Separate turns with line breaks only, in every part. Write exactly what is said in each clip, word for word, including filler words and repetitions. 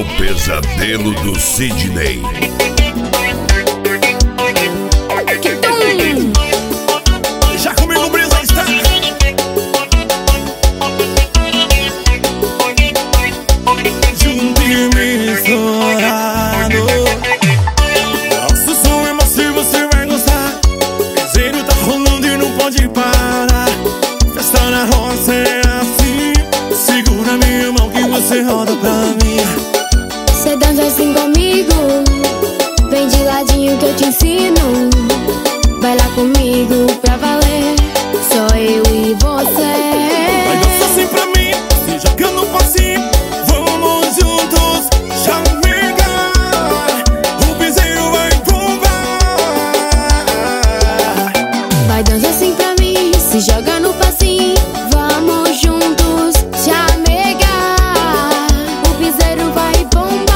O pesadelo do Sidney.
Já comigo, Brisa está. Junto e misturado. Nosso som é macio, você vai gostar. Piseiro tá rolando e não pode parar. Festa na roça é assim. Segura minha mão que você roda pra mim.
Cê dança assim comigo, vem de ladinho que eu te ensino. Vai lá comigo pra valer, só eu e você.
Vai dançar assim pra mim, se joga no passinho. Vamos juntos, chamegar. O piseiro vai bombar.
Vai dançar assim pra mim, se joga no passinho. Vamos juntos, chamegar. O piseiro vai bombar.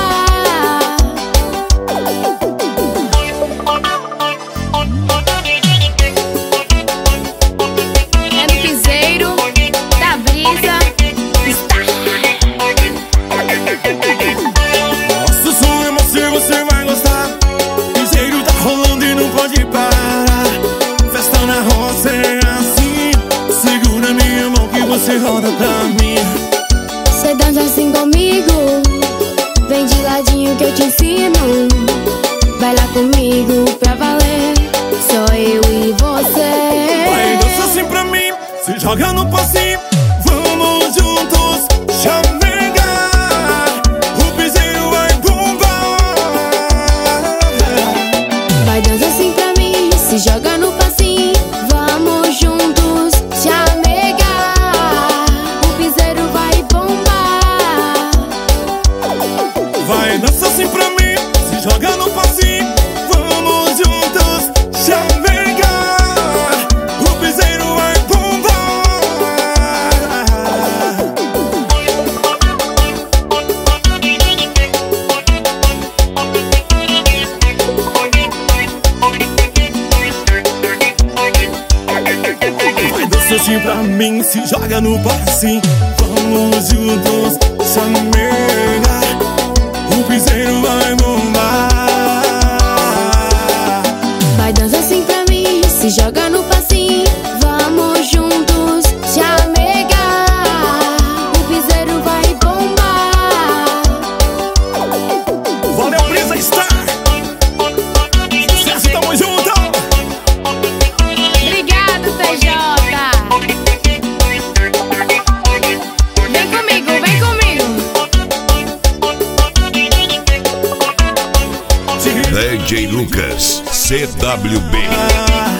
Você roda pra mim.
Cê dança assim comigo, vem de ladinho que eu te ensino. Vai lá comigo pra valer, só eu e você.
Vai dança assim pra mim, se joga no passinho. Vamos juntos, chamegar. O piseiro vai bombar.
Vai dança assim pra mim, se joga no passinho. Vamos juntos, chamegar.
Vai dança assim pra mim, se joga no passinho. Vamos juntos, chamegar. O piseiro vai bombar. Vai dança assim pra mim, se joga no passinho. Vamos juntos, chamegar. O piseiro vai bombar.
Vai dança assim pra mim, se joga no passinho. Vamos juntos, chamegar. O piseiro vai bombar.
Valeu, Brisa está. Sucesso, tamo junto.
Obrigado, P J. Vem comigo, vem comigo.
D J Lucas, C W B.